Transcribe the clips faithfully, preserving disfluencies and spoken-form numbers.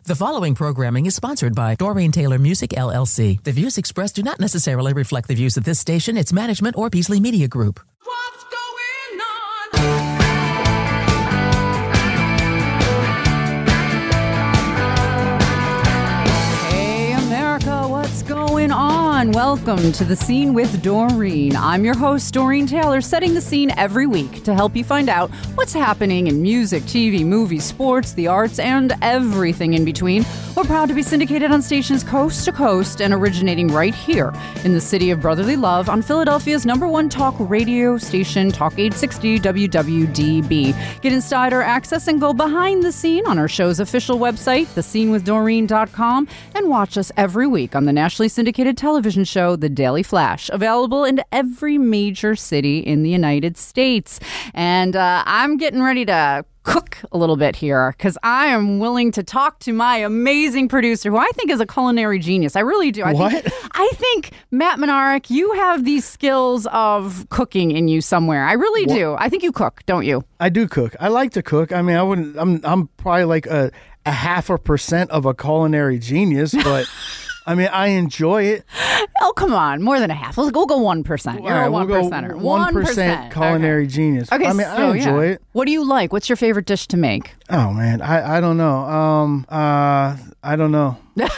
The following programming is sponsored by Doreen Taylor Music, L L C. The views expressed do not necessarily reflect the views of this station, its management, or Beasley Media Group. What's going on? Hey, America, what's going on? Welcome to The Scene with Doreen. I'm your host, Doreen Taylor, setting the scene every week to help you find out what's happening in music, T V, movies, sports, the arts, and everything in between. We're proud to be syndicated on stations coast to coast and originating right here in the city of brotherly love on Philadelphia's number one talk radio station, Talk eight sixty W W D B. Get insider access and go behind the scene on our show's official website, the scene with doreen dot com, and watch us every week on the nationally syndicated television show, The Daily Flash, available in every major city in the United States. And uh, I'm getting ready to cook a little bit here because I am willing to talk to my amazing producer, who I think is a culinary genius. I really do. I What? Think, I think, Matt Menarek, you have these skills of cooking in you somewhere. I really What? do. I think you cook, don't you? I do cook. I like to cook. I mean, I wouldn't. I'm. I'm probably like a a half a percent of a culinary genius, but I mean, I enjoy it. Oh, come on. More than a half. We'll go, we'll go one percent. You're All right, a one we'll go percenter. one percent culinary Okay. genius. Okay, I mean, so, I enjoy yeah. it. What do you like? What's your favorite dish to make? Oh man, I I don't know. Um. Uh. I don't know.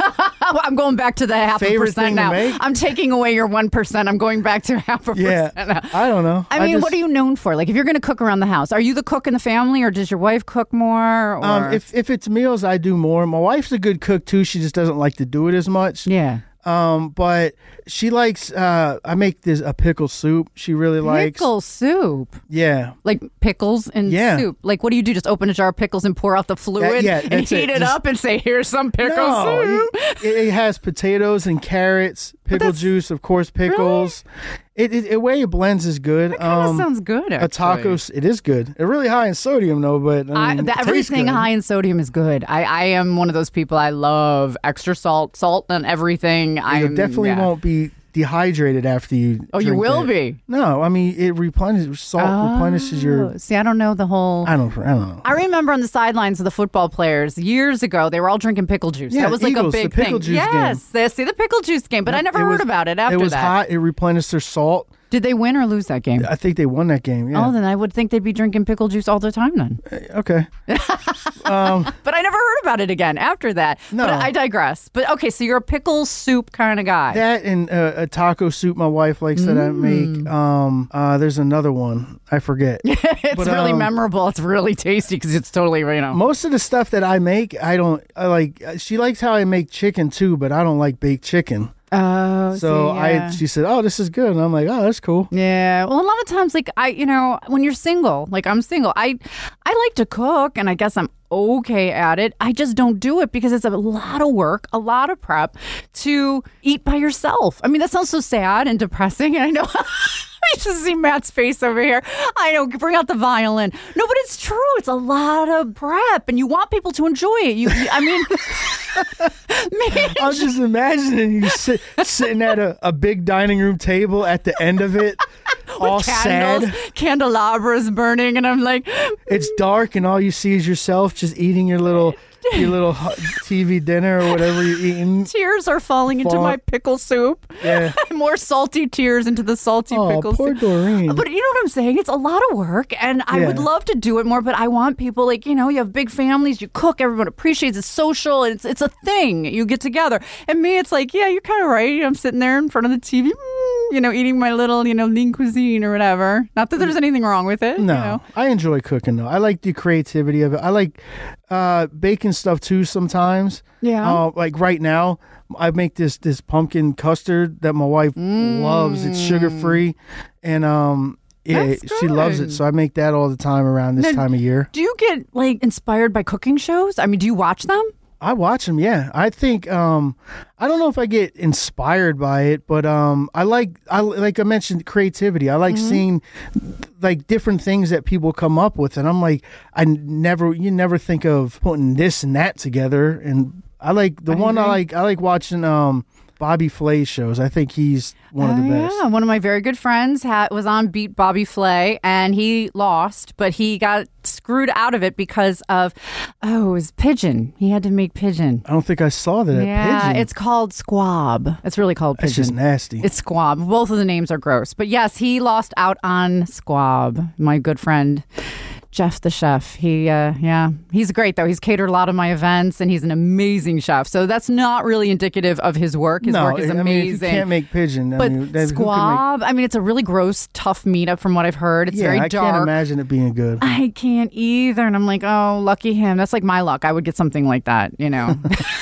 I'm going back to the half Favorite a percent thing to now. make? I'm taking away your one percent. I'm going back to half a Yeah. percent now. I don't know. I mean, just, what are you known for? Like, if you're going to cook around the house, are you the cook in the family, or does your wife cook more? Or? Um. If if it's meals, I do more. My wife's a good cook too. She just doesn't like to do it as much. yeah. Um. But she likes. Uh. I make this a pickle soup. She really likes. Pickle soup. Yeah. Like pickles and Yeah. soup. Like, what do you do? Just open a jar of pickles and pour out the fluid yeah, and that's heat it, it. Just- up and say, here's some pickle No, soup. it, it has potatoes and carrots, pickle that's- juice, of course, pickles. It, it, the way it blends is good. That kind of Um, sounds good, actually. a taco, s- it is good. It's really high in sodium, though, but I I, mean, that, it tastes everything good. high in sodium is good. I, I am one of those people. I love extra salt, salt and everything. I You definitely yeah. won't be dehydrated after you. Oh, you drink will that. be. No, I mean it replenishes salt. replenishes your. Oh, see, I don't know the whole. I don't. I don't know. I remember on the sidelines of the football players years ago, they were all drinking pickle juice. Yeah, that was like Eagles, a the big pickle thing. juice yes, they see the pickle juice game, but I never It heard was- about it after It was that. hot. It replenished their salt. Did they win or lose that game? I think they won that game. Yeah. Oh, then I would think they'd be drinking pickle juice all the time then. Okay. um, But I never heard about it again after that. No. But I digress. But okay, so you're a pickle soup kind of guy. That and uh, a taco soup my wife likes that I make. Um, uh, there's another one. I forget. it's but, really um, memorable. It's really tasty because it's totally, you know. Most of the stuff that I make, I don't I like. She likes how I make chicken too, but I don't like baked chicken. Oh, So see, yeah. I, she said, "Oh, this is good," and I'm like, "Oh, that's cool." Yeah. Well, a lot of times, like I, you know, when you're single, like I'm single, I, I like to cook, and I guess I'm okay at it. I just don't do it because it's a lot of work, a lot of prep to eat by yourself. I mean, that sounds so sad and depressing. And I know. I just see Matt's face over here. I know, bring out the violin. No, but it's true. It's a lot of prep, and you want people to enjoy it. You, I mean, man, I'm just imagining you sit, sitting at a, a big dining room table at the end of it, all candles, sad. candelabras burning, and I'm like, It's dark, and all you see is yourself just eating your little your little hu- T V dinner or whatever you're eating. tears are falling into Fall- my pickle soup. Yeah. More salty tears into the salty Oh, pickle poor soup. Doreen. But you know what I'm saying? It's a lot of work, and I Yeah. would love to do it more, but I want people, like, you know, you have big families, you cook, everyone appreciates it's social, and it's, it's a thing. You get together. And me, it's like, yeah, you're kind of right. I'm sitting there in front of the T V, mm, you know, eating my little, you know, lean cuisine or whatever. Not that there's anything wrong with it. No, You know? I enjoy cooking though. I like the creativity of it. I like uh, baking stuff too sometimes. Yeah. Uh, like right now, I make this this pumpkin custard that my wife loves. It's sugar free, and um, yeah, That's she loves good. it. So I make that all the time around this Now, time of year. Do you get, like, inspired by cooking shows? I mean, do you watch them? I watch them. Yeah, I think um, I don't know if I get inspired by it, but um, I like I like I mentioned creativity. I like seeing like different things that people come up with, and I'm like, I never you never think of putting this and that together. And I like the I one I agree. like. I like watching um Bobby Flay shows. I think he's one of the Oh, best. Yeah, one of my very good friends ha- was on Beat Bobby Flay, and he lost, but he got screwed out of it because of, oh, it was Pigeon. He had to make Pigeon. I don't think I saw that. Yeah, at Pigeon. it's called Squab. It's really called Pigeon. It's just nasty. It's Squab. Both of the names are gross. But yes, he lost out on Squab, my good friend. Jeff the chef. He, uh, yeah, he's great though. He's catered a lot of my events, and he's an amazing chef. So that's not really indicative of his work. His no, work is I amazing. mean, if you can't make pigeon. I But mean, that- who can make- Squab, I mean, it's a really gross, tough meetup from what I've heard. It's yeah, very I dark. can't imagine it being good. I can't either. And I'm like, oh, lucky him. That's like my luck. I would get something like that, you know.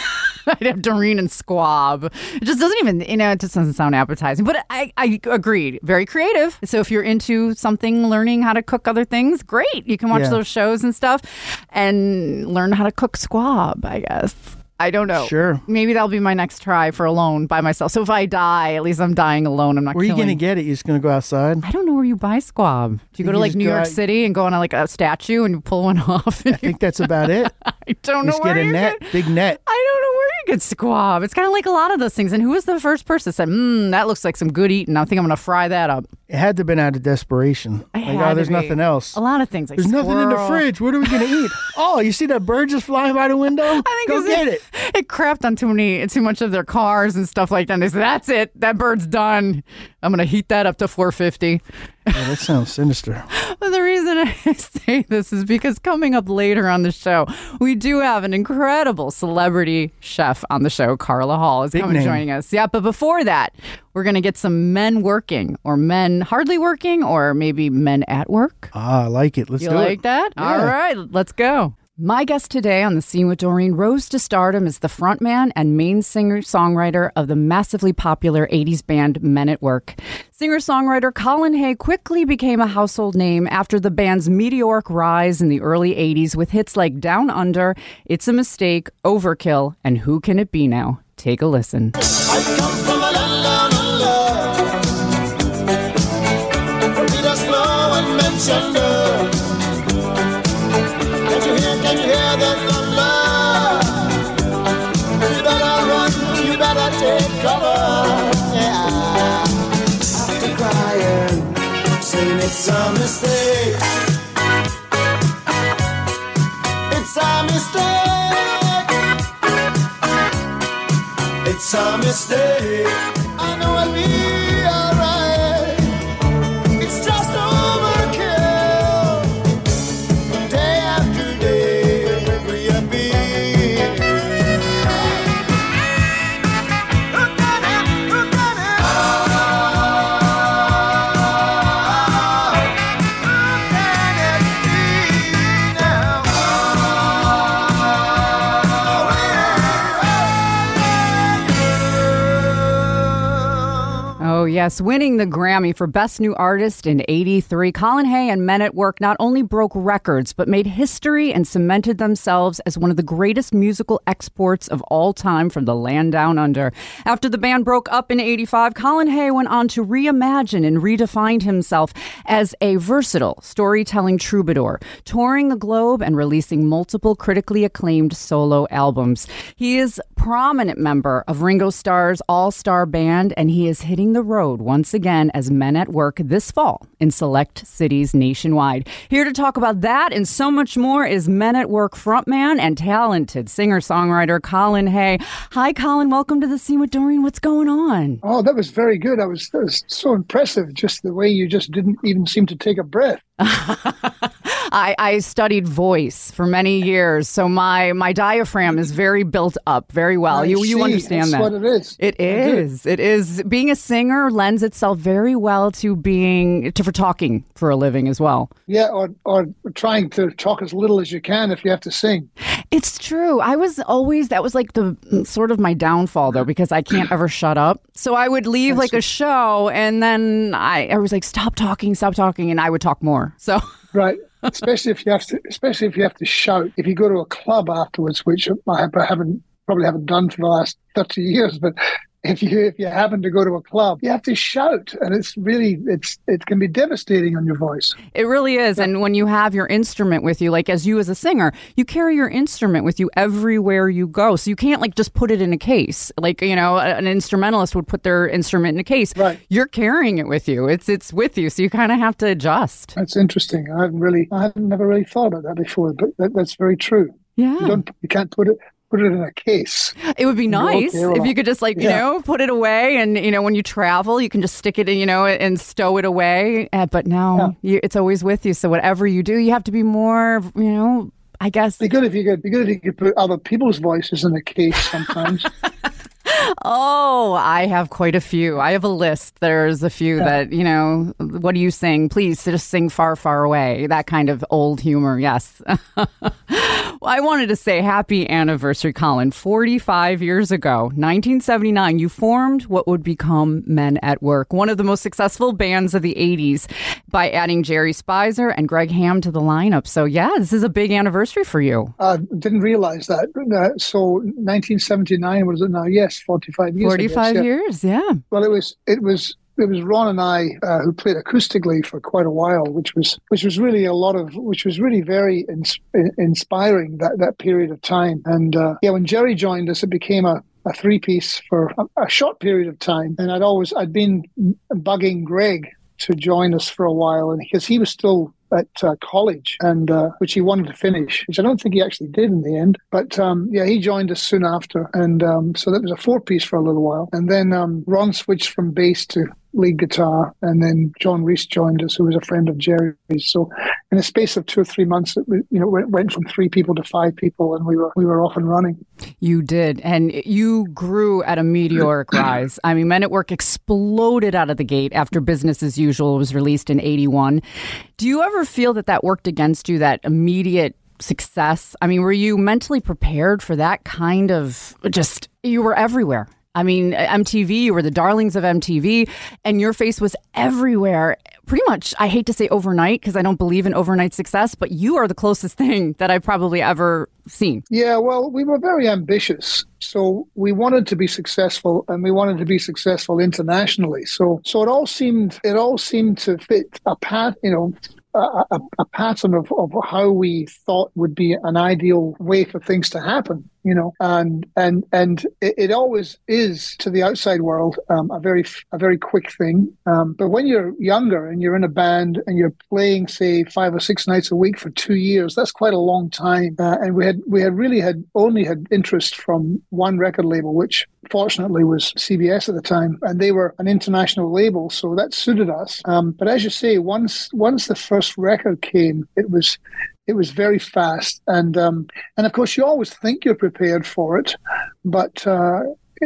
I'd have Doreen and Squab. It just doesn't even, you know, it just doesn't sound appetizing. But I, I agreed. Very creative. So if you're into something, learning how to cook other things, great. You can watch Yeah. those shows and stuff and learn how to cook Squab, I guess. I don't know. Sure. Maybe that'll be my next try for alone by myself. So if I die, at least I'm dying alone. I'm not Where are you killing. going to get it? You're just going to go outside? I don't know where you buy Squab. Do you go You to like just New go York out- City and go on a, like a statue and you pull one off? I think that's about it. I don't know Just where get a you net, Get, big net. I don't know where you get Squab. It's kind of like a lot of those things. And who was the first person that said, "Hmm, that looks like some good eating. I think I'm going to fry that up." It had to have been out of desperation. It Like, had oh, to there's be. nothing else. A lot of things. Like There's nothing in the squirrel. fridge. What are we going to eat? Oh, you see that bird just flying by the window? I think Go it's- get it. It crapped on too many, too much of their cars and stuff like that. And they said, "That's it. That bird's done. I'm going to heat that up to four fifty." Yeah, that sounds sinister. But the reason I say this is because coming up later on the show, we do have an incredible celebrity chef on the show. Carla Hall is Big coming name. joining us. Yeah, but before that, we're going to get some men working, or men hardly working, or maybe men at work. Ah, I like it. Let's You do like it. that? Yeah. All right, let's go. My guest today on The Scene with Doreen rose to stardom as the frontman and main singer-songwriter of the massively popular eighties band Men at Work. Singer-songwriter Colin Hay quickly became a household name after the band's meteoric rise in the early eighties with hits like Down Under, It's a Mistake, Overkill, and Who Can It Be Now? Take a listen. I come from a land down under. Beat us slow and mention her. Can you hear, can you hear the thunder? You better run, you better take cover. Yeah. After crying, saying it's a mistake. It's a mistake. It's a mistake. I know I'll be alright. It's just overkill. Day after day, where you been? Who can it? Who can it? Oh, who can it be now? Oh, yes. Winning the Grammy for Best New Artist in eighty-three, Colin Hay and Men at Work not only broke records, but made history and cemented themselves as one of the greatest musical exports of all time from the land down under. After the band broke up in eighty-five, Colin Hay went on to reimagine and redefined himself as a versatile storytelling troubadour, touring the globe and releasing multiple critically acclaimed solo albums. He is a prominent member of Ringo Starr's all-star band, and he is hitting the road once again as Men at Work this fall in select cities nationwide. Here to talk about that and so much more is Men at Work frontman and talented singer-songwriter Colin Hay. Hi, Colin. Welcome to The Scene with Doreen. What's going on? Oh, that was very good. I was, that was so impressive, just the way you just didn't even seem to take a breath. I, I studied voice for many years, so my, my diaphragm is very built up very well. I You you see. understand That's that? what it is. It I do. is. It is. Being a singer lends itself very well to being to for talking for a living as well. Yeah, or, or trying to talk as little as you can if you have to sing. It's true. I was always, that was like the sort of my downfall though, because I can't ever shut up. So I would leave like a show and then I, I was like, stop talking, stop talking. And I would talk more. So Right. especially if you have to, especially if you have to shout. If you go to a club afterwards, which I haven't probably haven't done for the last thirty years, but if you if you happen to go to a club, you have to shout, and it's really it's it can be devastating on your voice. It really is. Yeah. And when you have your instrument with you, like as you as a singer, you carry your instrument with you everywhere you go. So you can't like just put it in a case. Like, you know, an instrumentalist would put their instrument in a case. Right. You're carrying it with you. It's it's with you. So you kind of have to adjust. That's interesting. I haven't really I haven't never really thought about that before, but that, that's very true. Yeah. You don't you can't put it Put it in a case. It would be nice if you could just like, you yeah. know, put it away. And, you know, when you travel, you can just stick it in, you know, and stow it away. Uh, but no, yeah. you, it's always with you. So whatever you do, you have to be more, you know, I guess. Be good if you could, be good if you could put other people's voices in a case sometimes. Oh, I have quite a few. I have a list. There's a few yeah. that, you know, what do you sing? Please just sing Far, Far Away. That kind of old humor. Yes. Well, I wanted to say happy anniversary, Colin. forty-five years ago, nineteen seventy-nine, you formed what would become Men at Work, one of the most successful bands of the eighties, by adding Jerry Spicer and Greg Ham to the lineup. So, yeah, this is a big anniversary for you. I uh, didn't realize that. Uh, so nineteen seventy-nine, what is it now? Yes, forty-five years. forty-five guess, yeah. years, yeah. Well, it was, it was, it was Ron and I uh, who played acoustically for quite a while, which was, which was really a lot of, which was really very ins- inspiring that, that period of time. And uh, yeah, when Jerry joined us, it became a, a three-piece for a, a short period of time. And I'd always, I'd been bugging Greg to join us for a while, and because he was still at uh, college, and uh, which he wanted to finish, which I don't think he actually did in the end. But um, yeah, he joined us soon after, and um, so that was a four-piece for a little while. And then um, Ron switched from bass to lead guitar, and then John Reese joined us, who was a friend of Jerry's. So in the space of two or three months, it, you know, went, went from three people to five people, and we were we were off and running. You did, and you grew at a meteoric rise. I mean, Men at Work exploded out of the gate after Business as Usual was released in eighty-one. Do you ever feel that that worked against you, that immediate success? I mean, were you mentally prepared for that kind of just, you were everywhere? I mean, M T V, you were the darlings of M T V, and your face was everywhere. Pretty much, I hate to say overnight, because I don't believe in overnight success, but you are the closest thing that I've probably ever seen. Yeah, well, we were very ambitious. So we wanted to be successful, and we wanted to be successful internationally. So so it all seemed it all seemed to fit a path, you know, a, a, a pattern of, of how we thought would be an ideal way for things to happen, you know, and and and it, it always is to the outside world um, a very a very quick thing. Um, but when you're younger and you're in a band and you're playing, say, five or six nights a week for two years, that's quite a long time. Uh, and we had we had really had only had interest from one record label, which fortunately was C B S at the time, and they were an international label, so that suited us. Um, but as you say, once once the first record came, it was it was very fast, and um, and of course you always think you're prepared for it, but uh,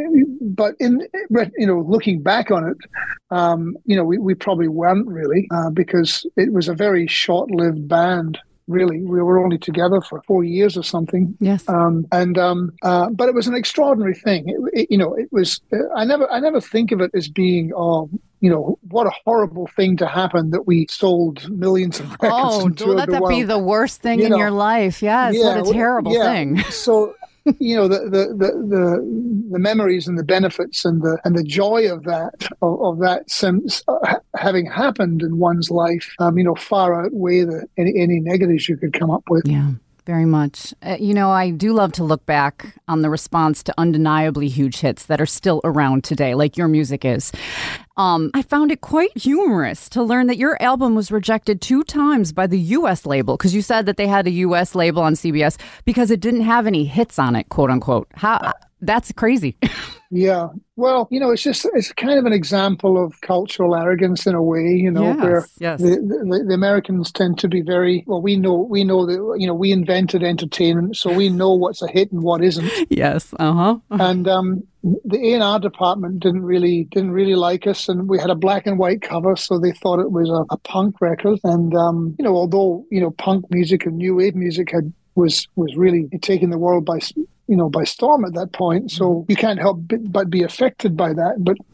but in you know looking back on it, um, you know we, we probably weren't really uh, because it was a very short-lived band. Really, we were only together for four years or something. Yes. Um, and um, uh, but it was an extraordinary thing. It, it, you know, it was. Uh, I never, I never think of it as being, oh, you know, what a horrible thing to happen that we sold millions of records. Oh, don't let that world. be the worst thing you in know, your life. Yes, yeah, what a terrible yeah. thing. So. You know, the, the, the, the, the memories and the benefits and the and the joy of that, of, of that sense, uh, having happened in one's life, um, you know, far outweigh the, any, any negatives you could come up with. Yeah. Very much. Uh, you know, I do love to look back on the response to undeniably huge hits that are still around today, like your music is. Um, I found it quite humorous to learn that your album was rejected two times by the U S label, because you said that they had a U S label on C B S because it didn't have any hits on it, quote unquote. How? That's crazy. Yeah. Well, you know, it's just, it's kind of an example of cultural arrogance in a way, you know, yes, where yes. The, the, the Americans tend to be very, well, we know, we know that, you know, we invented entertainment, so we know what's a hit and what isn't. Yes. Uh-huh. And um, the A and R department didn't really, didn't really like us, and we had a black and white cover, so they thought it was a, a punk record. And, um, you know, although, you know, punk music and new wave music had, was, was really taking the world by you know, by storm at that point. So you can't help but be affected by that. But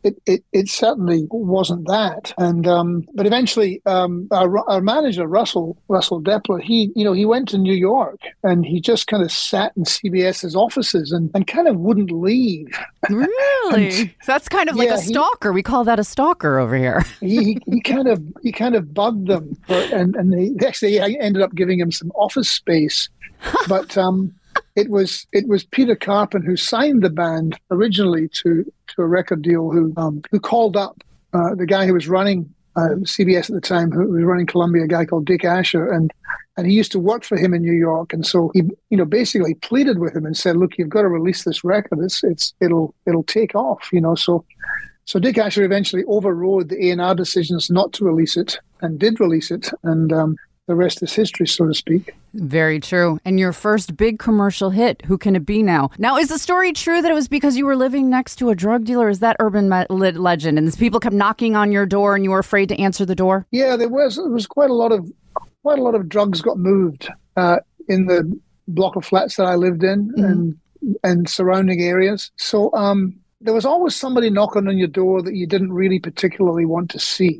it, it, it certainly wasn't that. And um, but eventually, um, our, our manager Russell Russell Depler, he you know he went to New York and he just kind of sat in CBS's offices and, and kind of wouldn't leave. Really? And, so that's kind of like yeah, a stalker. He, we call that a stalker over here. he he kind of he kind of bugged them, for, and and they actually ended up giving him some office space, but. Um, It was it was Peter Carpin who signed the band originally to, to a record deal. Who um, who called up uh, the guy who was running uh, C B S at the time, who was running Columbia, a guy called Dick Asher, and and he used to work for him in New York. And so he you know basically pleaded with him and said, "Look, you've got to release this record. It's it's it'll it'll take off." You know, so so Dick Asher eventually overrode the A and R decisions not to release it and did release it, and um, the rest is history, so to speak. Very true. And your first big commercial hit, Who Can It Be Now? Now, is the story true that it was because you were living next to a drug dealer? Is that urban me- legend? And these people kept knocking on your door and you were afraid to answer the door? Yeah, there was there was quite a lot of quite a lot of drugs got moved uh, in the block of flats that I lived in mm-hmm. and and surrounding areas. So um, there was always somebody knocking on your door that you didn't really particularly want to see.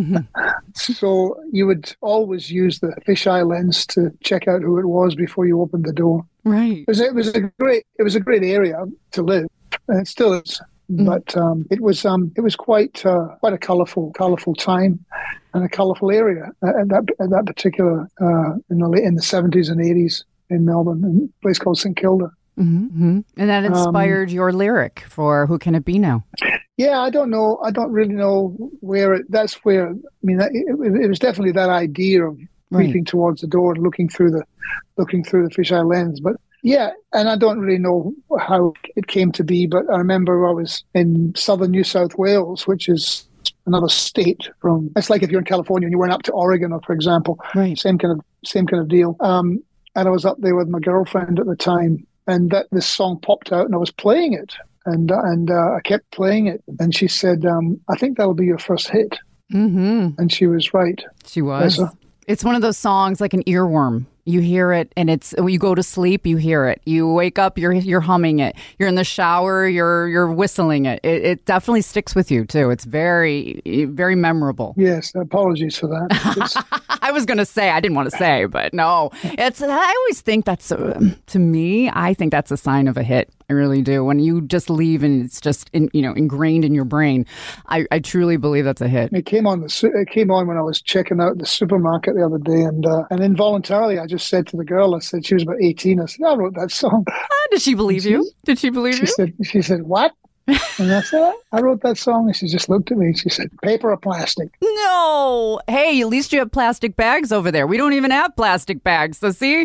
So you would always use the fisheye lens to check out who it was before you opened the door. Right. It was, it was a great it was a great area to live, and it still is. Mm. But um, it was um, it was quite uh, quite a colourful colourful time and a colourful area at that at that particular uh, in the late, in the seventies and eighties in Melbourne, in a place called St Kilda. Mm-hmm. And that inspired um, your lyric for Who Can It Be Now? Yeah, I don't know. I don't really know where it, that's where, I mean, it, it, it was definitely that idea of right. creeping towards the door and looking through the, looking through the fisheye lens. But yeah, and I don't really know how it came to be, but I remember I was in southern New South Wales, which is another state from, it's like if you're in California and you went up to Oregon, or for example, right. same kind of, same kind of deal. Um, and I was up there with my girlfriend at the time, and that this song popped out and I was playing it. And and uh, I kept playing it, and she said, um, "I think that'll be your first hit." Mm-hmm. And she was right. She was. Yes, it's one of those songs like an earworm. You hear it, and it's when you go to sleep, you hear it. You wake up, you're you're humming it. You're in the shower, you're you're whistling it. It, it definitely sticks with you too. It's very very memorable. Yes, apologies for that. I was going to say, I didn't want to say, but no. It's. I always think that's uh, to me. I think that's a sign of a hit. I really do. When you just leave and it's just in, you know ingrained in your brain, I, I truly believe that's a hit. It came on the it came on when I was checking out the supermarket the other day, and uh, and involuntarily I just said to the girl, I said she was about eighteen. I said, I wrote that song. Ah, did she believe she, you? Did she believe she you? Said, she said, what? And I said, I wrote that song. And she just looked at me and she said, paper or plastic? No. Hey, at least you have plastic bags over there. We don't even have plastic bags. So see?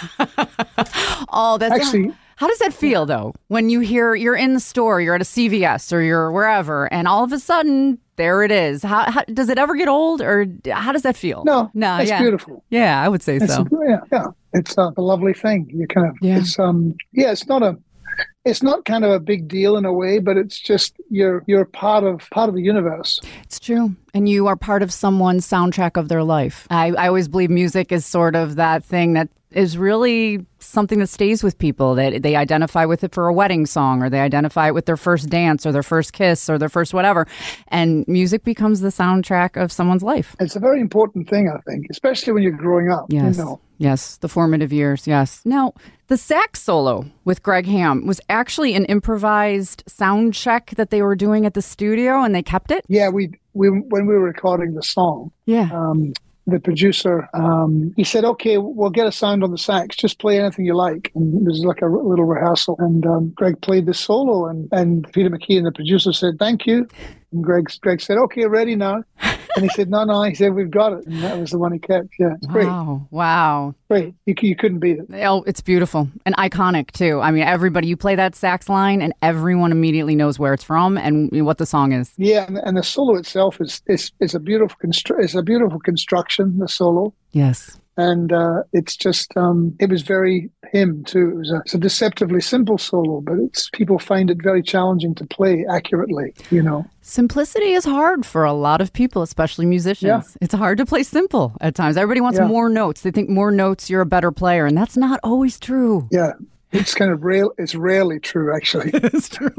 Oh, that's actually. How does that feel, though, when you hear you're in the store, you're at a C V S or you're wherever, and all of a sudden, there it is. How, how does it ever get old, or how does that feel? No, no, it's yeah. beautiful. Yeah, I would say it's so. A, yeah, yeah, it's a, a lovely thing. You kind of, yeah. it's um, yeah, it's not a, it's not kind of a big deal in a way, but it's just you're you're part of part of the universe. It's true. And you are part of someone's soundtrack of their life. I, I always believe music is sort of that thing that is really something that stays with people, that they identify with it for a wedding song, or they identify it with their first dance or their first kiss or their first whatever. And music becomes the soundtrack of someone's life. It's a very important thing, I think, especially when you're growing up. Yes. You know. Yes. The formative years. Yes. Now, the sax solo with Greg Ham was actually an improvised sound check that they were doing at the studio, and they kept it? Yeah, we we when we were recording the song. Yeah. Um, the producer, um, he said, okay, we'll get a sound on the sax. Just play anything you like. And it was like a little rehearsal. And um, Greg played the solo, and, and Peter McKeon, the producer, said, thank you. And Greg, Greg said, okay, ready now. And he said, no, no. He said, we've got it. And that was the one he kept. Yeah, it's great. Wow. Wow. Great. You, you couldn't beat it. Oh, it's beautiful and iconic, too. I mean, everybody, you play that sax line and everyone immediately knows where it's from and what the song is. Yeah, and, and the solo itself is is, is a beautiful constru- it's a beautiful construction, the solo. Yes. And uh, it's just, um, it was very him, too. It was a, it's a deceptively simple solo, but it's people find it very challenging to play accurately, you know. Simplicity is hard for a lot of people, especially musicians. Yeah. It's hard to play simple at times. Everybody wants yeah. more notes. They think more notes, you're a better player, and that's not always true. Yeah. It's kind of real. It's rarely true, actually. It's true.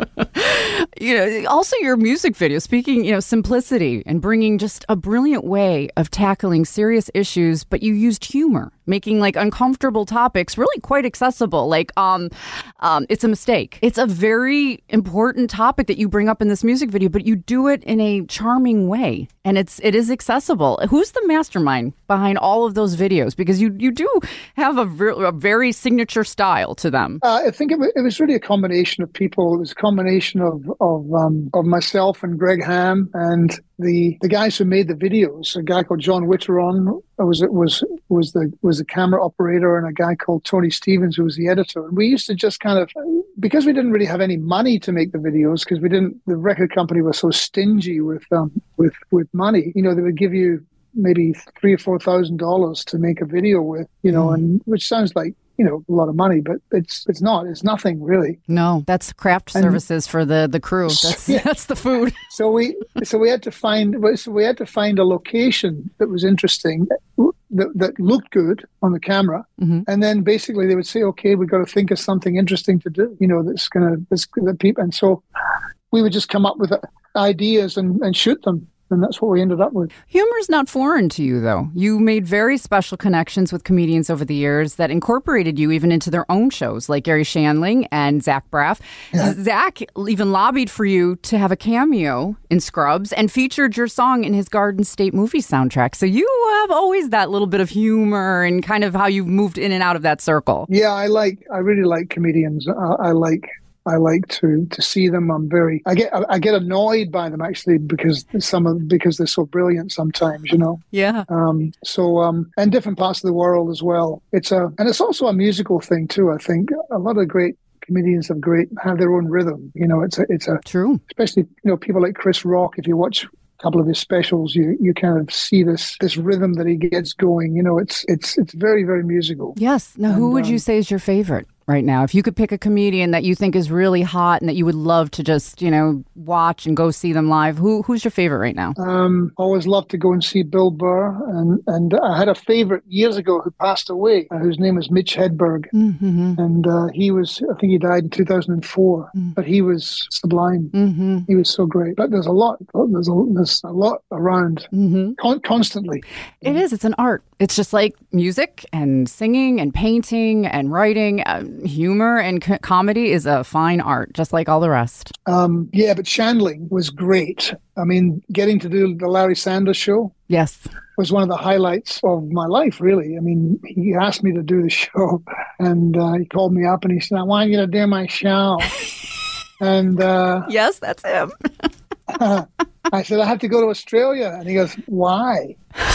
You know, also your music video, speaking, you know, simplicity and bringing just a brilliant way of tackling serious issues, but you used humor, making like uncomfortable topics really quite accessible. Like, um, um, it's a mistake. It's a very important topic that you bring up in this music video, but you do it in a charming way, and it's it is accessible. Who's the mastermind behind all of those videos? Because you you do have a, ver- a very signature style to them. Uh, I think it was, it was really a combination of people. It was a combination of of um, of myself and Greg Ham and the the guys who made the videos. A guy called John Witteron was was was the was the camera operator, and a guy called Tony Stevens who was the editor. And we used to just kind of, because we didn't really have any money to make the videos, because we didn't. The record company was so stingy with um with with money. You know, they would give you maybe three or four thousand dollars to make a video with. You know, mm. and which sounds like, you know, a lot of money, but it's it's not. It's nothing really. No, that's craft and, services for the, the crew. That's yeah. that's the food. So we so we had to find so we had to find a location that was interesting, that, that looked good on the camera, mm-hmm. and then basically they would say, okay, we've got to think of something interesting to do. You know, that's gonna that's the people, and so we would just come up with ideas and, and shoot them. And that's what we ended up with. Humor is not foreign to you, though. You made very special connections with comedians over the years that incorporated you even into their own shows, like Gary Shandling and Zach Braff. Yeah. Zach even lobbied for you to have a cameo in Scrubs and featured your song in his Garden State movie soundtrack. So you have always that little bit of humor and kind of how you've moved in and out of that circle. Yeah, I like. I really like comedians. Uh, I like. I like to to see them. I'm very. I get I get annoyed by them actually because some of because they're so brilliant sometimes. You know. Yeah. Um. So um. And different parts of the world as well. It's a and it's also a musical thing too. I think a lot of great comedians have great have their own rhythm. You know. It's a it's a true. Especially you know people like Chris Rock. If you watch a couple of his specials, you you kind of see this this rhythm that he gets going. You know. It's it's it's very very musical. Yes. Now, and, who would um, you say is your favorite right now? If you could pick a comedian that you think is really hot and that you would love to just, you know, watch and go see them live, who who's your favorite right now? Um, always love to go and see Bill Burr. And, and I had a favorite years ago who passed away, uh, whose name was Mitch Hedberg. Mm-hmm. And uh, he was, I think he died in two thousand four, mm-hmm. but he was sublime. Mm-hmm. He was so great. But there's a lot, there's a, there's a lot around mm-hmm. con- constantly. It is, it's an art. It's just like music and singing and painting and writing. Uh, humor and co- comedy is a fine art, just like all the rest. Um, yeah, but Shandling was great. I mean, getting to do the Larry Sanders Show. Yes. Was one of the highlights of my life, really. I mean, he asked me to do the show, and uh, he called me up and he said, I want you to do my show. and uh, yes, that's him. I said, I have to go to Australia. And he goes, why?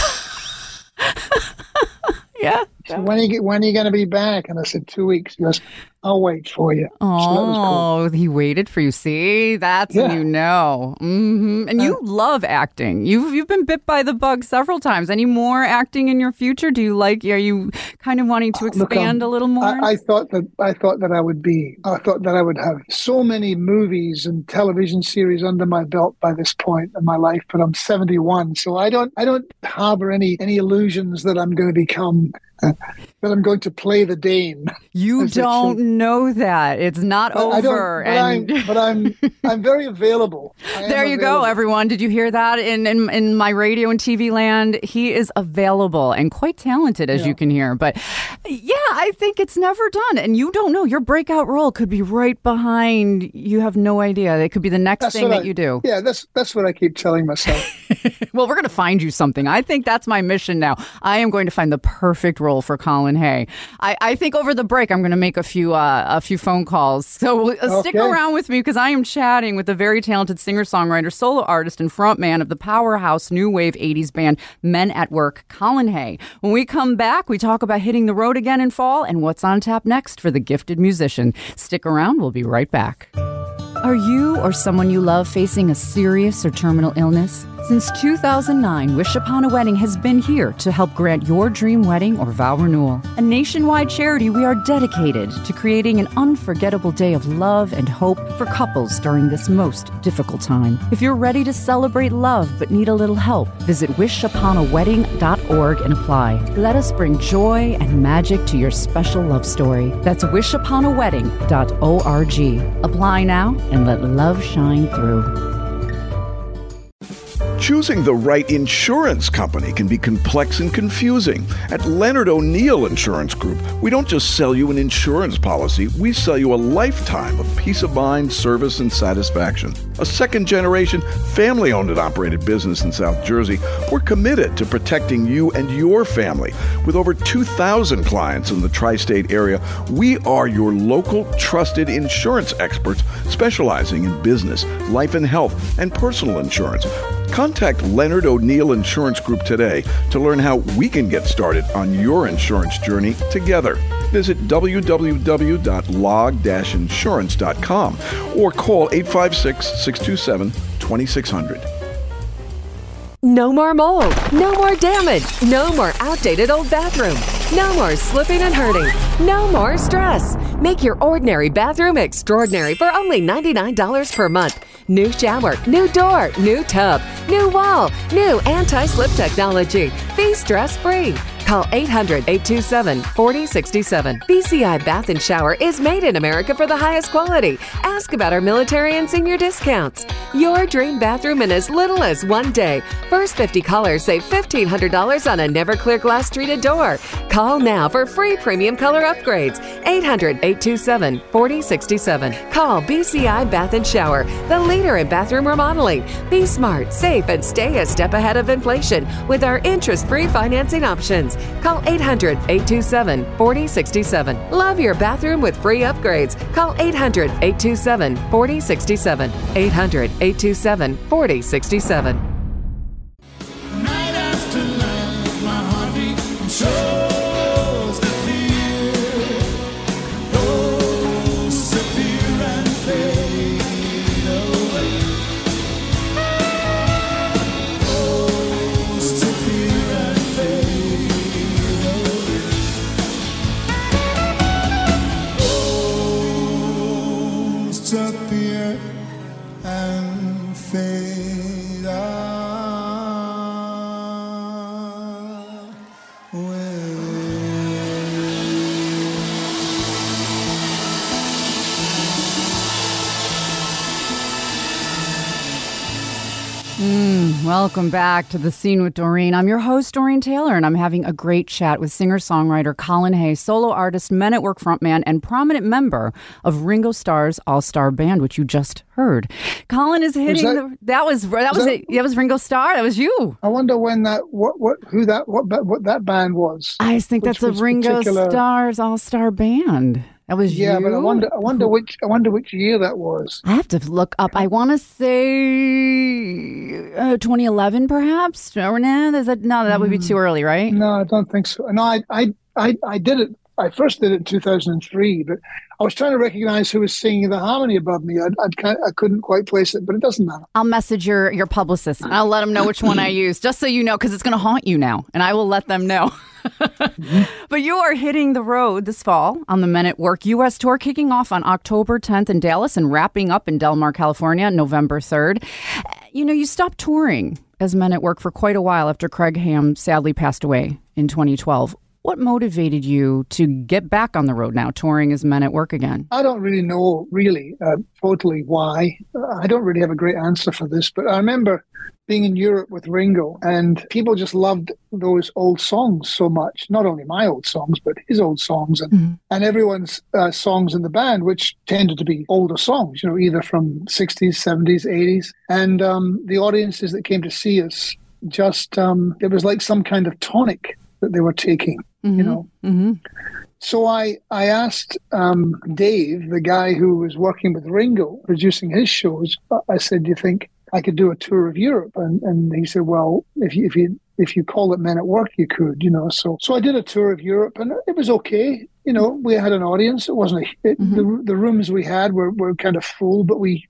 Yeah. So when are you when are you going to be back? And I said, two weeks. He goes, I'll wait for you. Oh, so that was cool. He waited for you. See, that's yeah. when you know. Mm-hmm. And uh, you love acting. You've you've been bit by the bug several times. Any more acting in your future? Do you like? Are you kind of wanting to expand look, um, a little more? I, I thought that I thought that I would be. I thought that I would have so many movies and television series under my belt by this point in my life. But I'm seventy-one, so I don't I don't harbor any any illusions that I'm going to become. Uh, that I'm going to play the Dane. You don't know that. It's not but over. But, and... I'm, but I'm I'm very available. There you available. go, everyone. Did you hear that? In, in in my radio and T V land, he is available and quite talented, as yeah. you can hear. But yeah, I think it's never done. And you don't know. Your breakout role could be right behind. You have no idea. It could be the next that's thing that I, you do. Yeah, that's that's what I keep telling myself. Well, we're going to find you something. I think that's my mission now. I am going to find the perfect role for Colin Hay. I, I think over the break I'm going to make a few uh, a few phone calls. So uh, okay. stick around with me because I am chatting with the very talented singer-songwriter, solo artist, and frontman of the powerhouse new wave eighties band Men at Work, Colin Hay. When we come back, we talk about hitting the road again in fall and what's on tap next for the gifted musician. Stick around. We'll be right back. Are you or someone you love facing a serious or terminal illness? Since two thousand nine, Wish Upon a Wedding has been here to help grant your dream wedding or vow renewal. A nationwide charity, we are dedicated to creating an unforgettable day of love and hope for couples during this most difficult time. If you're ready to celebrate love but need a little help, visit wish upon a wedding dot org and apply. Let us bring joy and magic to your special love story. That's wish upon a wedding dot org. Apply now and let love shine through. Choosing the right insurance company can be complex and confusing. At Leonard O'Neill Insurance Group, we don't just sell you an insurance policy, we sell you a lifetime of peace of mind, service, and satisfaction. A second-generation, family-owned and operated business in South Jersey, we're committed to protecting you and your family. With over two thousand clients in the tri-state area, we are your local trusted insurance experts specializing in business, life and health, and personal insurance. Contact Leonard O'Neill Insurance Group today to learn how we can get started on your insurance journey together. Visit w w w dot log dash insurance dot com or call eight five six, six two seven, two six zero zero. No more mold, no more damage, no more outdated old bathroom, no more slipping and hurting, no more stress. Make your ordinary bathroom extraordinary for only ninety-nine dollars per month. New shower, new door, new tub, new wall, new anti-slip technology. Be stress-free. Call eight hundred, eight two seven, four zero six seven. B C I Bath and Shower is made in America for the highest quality. Ask about our military and senior discounts. Your dream bathroom in as little as one day. First fifty callers save fifteen hundred dollars on a Never-Clear glass treated door. Call now for free premium color upgrades. eight hundred, eight two seven, four zero six seven. Call B C I Bath and Shower, the leader in bathroom remodeling. Be smart, safe, and stay a step ahead of inflation with our interest-free financing options. Call eight hundred, eight two seven, four zero six seven. Love your bathroom with free upgrades. Call eight hundred, eight two seven, four zero six seven. eight hundred, eight two seven, four zero six seven. Night after night, my heartbeat shows the fear. Goes to fear and fade away. Goes to fear and fade away. Goes to fear and fade away. Mm, welcome back to The Scene with Doreen. I'm your host, Doreen Taylor, and I'm having a great chat with singer-songwriter Colin Hay, solo artist, Men at Work frontman, and prominent member of Ringo Starr's All-Star Band, which you just heard. Colin is hitting that, the... That was that was, that, it. That was Ringo Starr. That was you. I wonder when that what what who that what what that band was. I think Which that's a was Ringo particular- Starr's All-Star Band. That was Yeah, you? but I wonder I wonder which I wonder which year that was. I have to look up. I want to say uh, twenty eleven, perhaps. Or no, is that no? That would be too early, right? No, I don't think so. No, I I I, I did it. I first did it in two thousand three, but I was trying to recognize who was singing the harmony above me. I I'd kind I couldn't quite place it, but it doesn't matter. I'll message your your publicist and I'll let them know which one I use, just so you know, because it's going to haunt you now, and I will let them know. Mm-hmm. But you are hitting the road this fall on the Men at Work U S tour, kicking off on October tenth in Dallas and wrapping up in Del Mar, California, November third. You know, you stopped touring as Men at Work for quite a while after Craig Ham sadly passed away in twenty twelve. What motivated you to get back on the road now, touring as Men at Work again? I don't really know, really, uh, totally why. Uh, I don't really have a great answer for this, but I remember being in Europe with Ringo, and people just loved those old songs so much. Not only my old songs, but his old songs, and, mm-hmm. and everyone's uh, songs in the band, which tended to be older songs, you know, either from sixties, seventies, eighties. And um, the audiences that came to see us, just, um, it was like some kind of tonic that they were taking, mm-hmm. you know. Mm-hmm. So I, I asked um, Dave, the guy who was working with Ringo, producing his shows, I said, do you think I could do a tour of Europe? And and he said, well, if you if you if you call it Men at Work, you could, you know. So so I did a tour of Europe, and it was okay. You know, we had an audience. It wasn't a, it, mm-hmm. the the rooms we had were, were kind of full, but we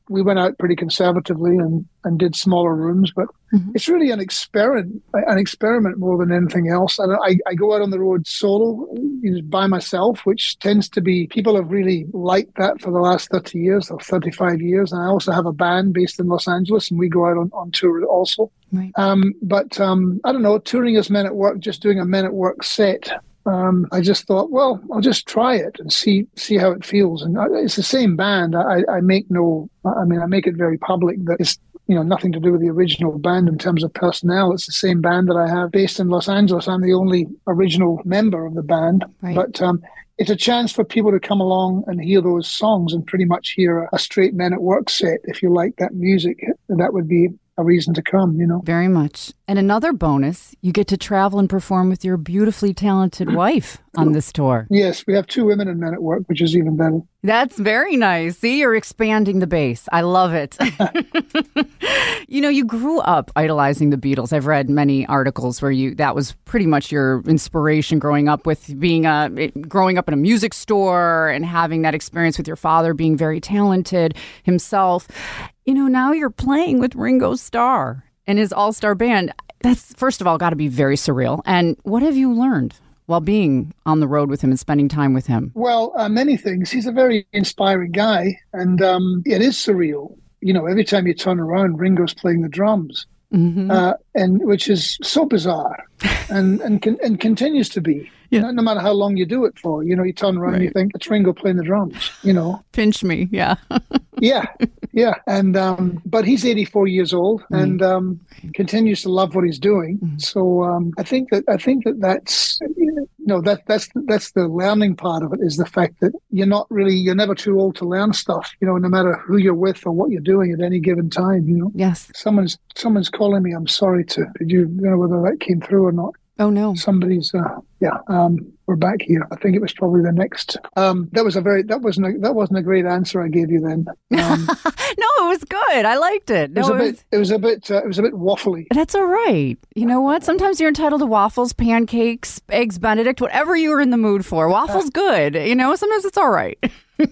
we went out pretty conservatively and, and did smaller rooms, but mm-hmm. it's really an experiment, an experiment more than anything else. And I, I go out on the road solo, you know, by myself, which tends to be, people have really liked that for the last thirty years or thirty-five years. And I also have a band based in Los Angeles, and we go out on, on tour also. Right. Um, but um, I don't know, touring as Men at Work, just doing a Men at Work set, Um, I just thought, well, I'll just try it and see see how it feels. And it's the same band. I, I make no, I mean, I make it very public that it's, you know, nothing to do with the original band in terms of personnel. It's the same band that I have based in Los Angeles. I'm the only original member of the band. Right. But um, it's a chance for people to come along and hear those songs and pretty much hear a, a straight Men at Work set. If you like that music, that would be a reason to come, you know. Very much. And another bonus, you get to travel and perform with your beautifully talented wife on this tour. Yes, we have two women in Men at Work, which is even better. That's very nice. See, you're expanding the base. I love it. You know, you grew up idolizing the Beatles. I've read many articles where you that was pretty much your inspiration growing up, with being a growing up in a music store and having that experience with your father being very talented himself. You know, now you're playing with Ringo Starr and his all-star band. That's, first of all, got to be very surreal. And what have you learned while being on the road with him and spending time with him? Well, uh, many things. He's a very inspiring guy, and um, it is surreal. You know, every time you turn around, Ringo's playing the drums, mm-hmm. uh, and which is so bizarre, and and con- and continues to be. Yeah. No, no matter how long you do it for, you know, you turn around right. and you think, it's Ringo playing the drums, you know. Pinch me, yeah. yeah, yeah. And um, but he's eighty-four years old mm. and um, continues to love what he's doing. Mm. So um, I think that I think that that's you know that that's that's the learning part of it, is the fact that you're not really you're never too old to learn stuff. You know, no matter who you're with or what you're doing at any given time. You know. Yes. Someone's someone's calling me. I'm sorry to. Did you, you know whether that came through or not? Oh, no. Somebody's, uh, yeah, um, we're back here. I think it was probably the next. Um, that was a very, that wasn't a, that wasn't a great answer I gave you then. Um, no, it was good. I liked it. No, it was a it bit, was, it was a bit, uh, it was a bit waffly. That's all right. You know what? Sometimes you're entitled to waffles, pancakes, eggs Benedict, whatever you were in the mood for. Waffles good. You know, sometimes it's all right.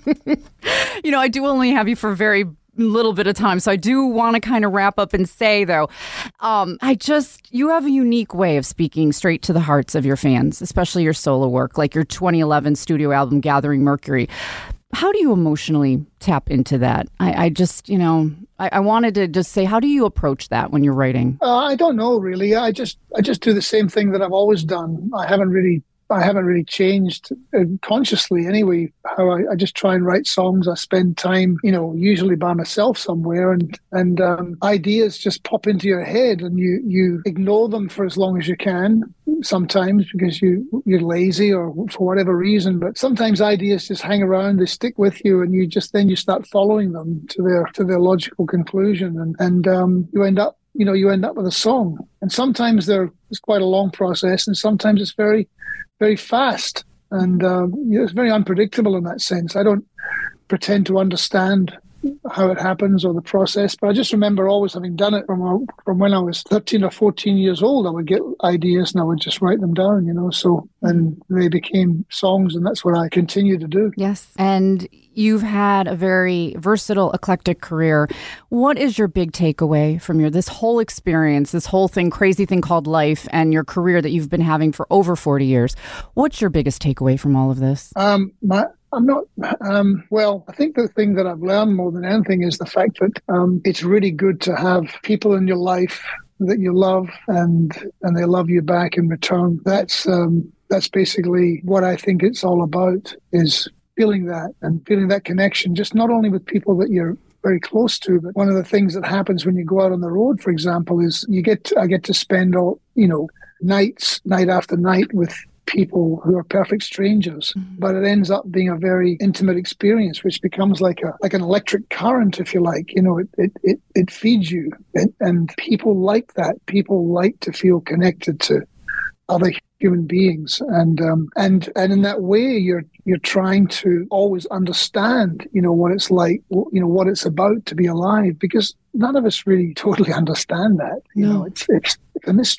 You know, I do only have you for a very little bit of time. So I do want to kind of wrap up and say, though, um, I just, you have a unique way of speaking straight to the hearts of your fans, especially your solo work, like your twenty eleven studio album, Gathering Mercury. How do you emotionally tap into that? I, I just, you know, I, I wanted to just say, how do you approach that when you're writing? Uh, I don't know, really. I just, I just do the same thing that I've always done. I haven't really I haven't really changed uh, consciously anyway, how I, I just try and write songs. I spend time, you know, usually by myself somewhere, and, and um, ideas just pop into your head, and you, you ignore them for as long as you can, sometimes because you, you're lazy or for whatever reason. But sometimes ideas just hang around, they stick with you, and you just then you start following them to their to their logical conclusion, and, and um, you end up, you know, you end up with a song. And sometimes there it's quite a long process, and sometimes it's very very fast, and uh, you know, it's very unpredictable in that sense. I don't pretend to understand how it happens or the process, but I just remember always having done it from from when I was thirteen or fourteen years old. I would get ideas and I would just write them down, you know, so, and they became songs, and that's what I continue to do. Yes. And you've had a very versatile, eclectic career. What is your big takeaway from your this whole experience, this whole thing, crazy thing called life, and your career that you've been having for over forty years? What's your biggest takeaway from all of this? Um, my I'm not, um, well, I think the thing that I've learned more than anything is the fact that um, it's really good to have people in your life that you love, and and they love you back in return. That's um, that's basically what I think it's all about, is feeling that and feeling that connection, just not only with people that you're very close to, but one of the things that happens when you go out on the road, for example, is you get to, I get to spend all, you know, nights, night after night with people who are perfect strangers, mm-hmm. but it ends up being a very intimate experience, which becomes like a like an electric current, if you like. You know, it it it, it feeds you, it, and people like that. People like to feel connected to other human beings, and um, and and in that way, you're you're trying to always understand, you know, what it's like, you know, what it's about to be alive, because none of us really totally understand that. You no. know, it's it's, it's a mystery.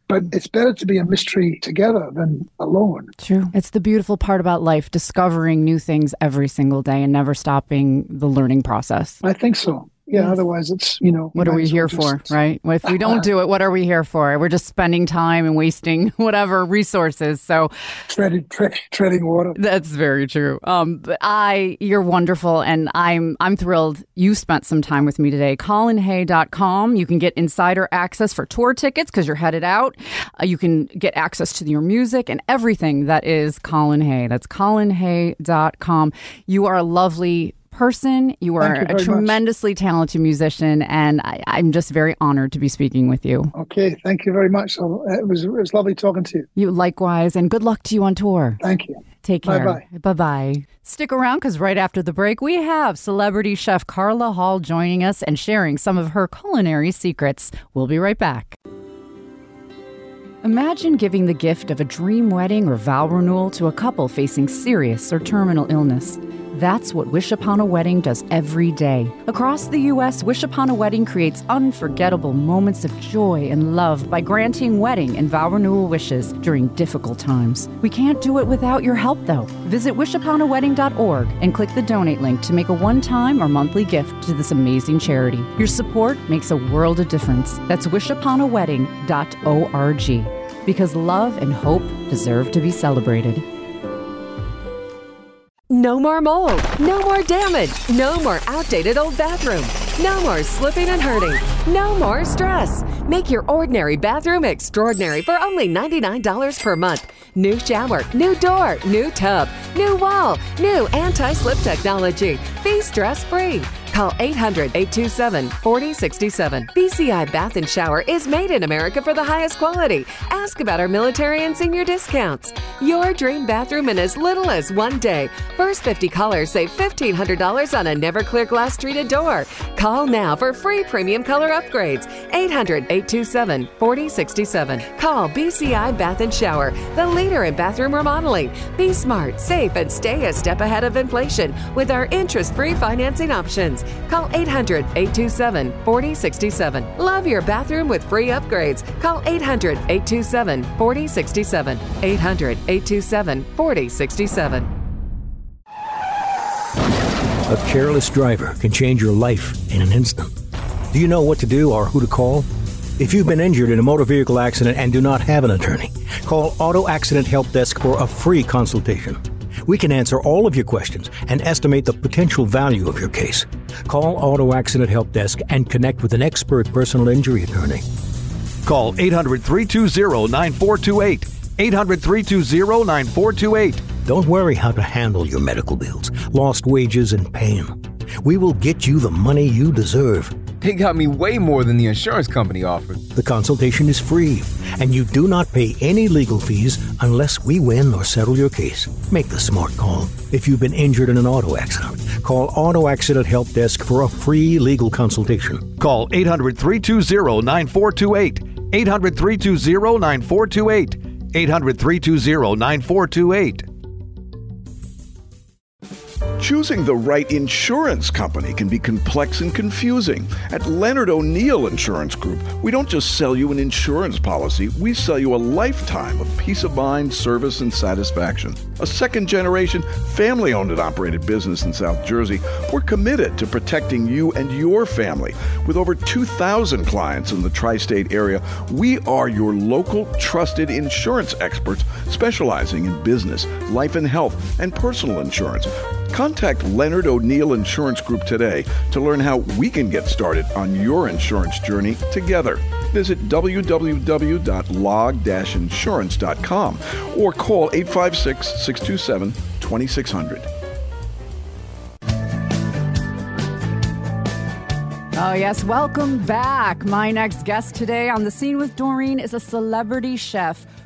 But it's better to be a mystery together than alone. True. It's the beautiful part about life, discovering new things every single day and never stopping the learning process. I think so. Yeah, yes. Otherwise it's, you know... What are we here for, right? If we don't do it, what are we here for? We're just spending time and wasting whatever resources. So... Treading, tread, treading water. That's very true. Um, but I, you're wonderful, and I'm I'm thrilled you spent some time with me today. Colin Hay dot com. You can get insider access for tour tickets because you're headed out. Uh, you can get access to your music and everything that is Colin Hay. That's Colin Hay dot com. You are a lovely person. You are you a tremendously much. talented musician, and I, I'm just very honored to be speaking with you. Okay, thank you very much. So, uh, it was it was lovely talking to you. You likewise, and good luck to you on tour. Thank you. Take care. Bye-bye. Bye-bye. Stick around because right after the break, we have celebrity chef Carla Hall joining us and sharing some of her culinary secrets. We'll be right back. Imagine giving the gift of a dream wedding or vow renewal to a couple facing serious or terminal illness. That's what Wish Upon a Wedding does every day. Across the U S, Wish Upon a Wedding creates unforgettable moments of joy and love by granting wedding and vow renewal wishes during difficult times. We can't do it without your help, though. Visit wish upon a wedding dot org and click the donate link to make a one-time or monthly gift to this amazing charity. Your support makes a world of difference. That's wish upon a wedding dot org. Because love and hope deserve to be celebrated. No more mold. No more damage. No more outdated old bathroom. No more slipping and hurting. No more stress. Make your ordinary bathroom extraordinary for only ninety-nine dollars per month. New shower, new door, new tub, new wall, new anti-slip technology. Be stress-free. Call eight hundred, eight two seven, four zero six seven. B C I Bath and Shower is made in America for the highest quality. Ask about our military and senior discounts. Your dream bathroom in as little as one day. First fifty callers save fifteen hundred dollars on a never clear glass treated door. Call now for free premium color upgrades. eight hundred, eight two seven, four zero six seven. Call B C I Bath and Shower, the leader in bathroom remodeling. Be smart, safe, and stay a step ahead of inflation with our interest-free financing options. Call eight hundred, eight two seven, four zero six seven. Love your bathroom with free upgrades. Call eight hundred, eight two seven, four zero six seven. eight hundred, eight two seven, four zero six seven. A careless driver can change your life in an instant. Do you know what to do or who to call? If you've been injured in a motor vehicle accident and do not have an attorney, call Auto Accident Help Desk for a free consultation. We can answer all of your questions and estimate the potential value of your case. Call Auto Accident Help Desk and connect with an expert personal injury attorney. Call eight hundred, three two zero, nine four two eight. eight hundred, three two zero, nine four two eight. Don't worry how to handle your medical bills, lost wages, and pain. We will get you the money you deserve. They got me way more than the insurance company offered. The consultation is free, and you do not pay any legal fees unless we win or settle your case. Make the smart call. If you've been injured in an auto accident, call Auto Accident Help Desk for a free legal consultation. Call eight hundred, three two zero, nine four two eight. eight hundred, three two zero, nine four two eight. eight hundred, three two zero, nine four two eight. Choosing the right insurance company can be complex and confusing. At Leonard O'Neill Insurance Group, we don't just sell you an insurance policy, we sell you a lifetime of peace of mind, service, and satisfaction. A second-generation, family-owned and operated business in South Jersey, we're committed to protecting you and your family. With over two thousand clients in the tri-state area, we are your local, trusted insurance experts specializing in business, life and health, and personal insurance. Contact Leonard O'Neill Insurance Group today to learn how we can get started on your insurance journey together. Visit w w w dot log dash insurance dot com or call eight five six, six two seven, two six zero zero. Oh, yes. Welcome back. My next guest today on The Scene with Doreen is a celebrity chef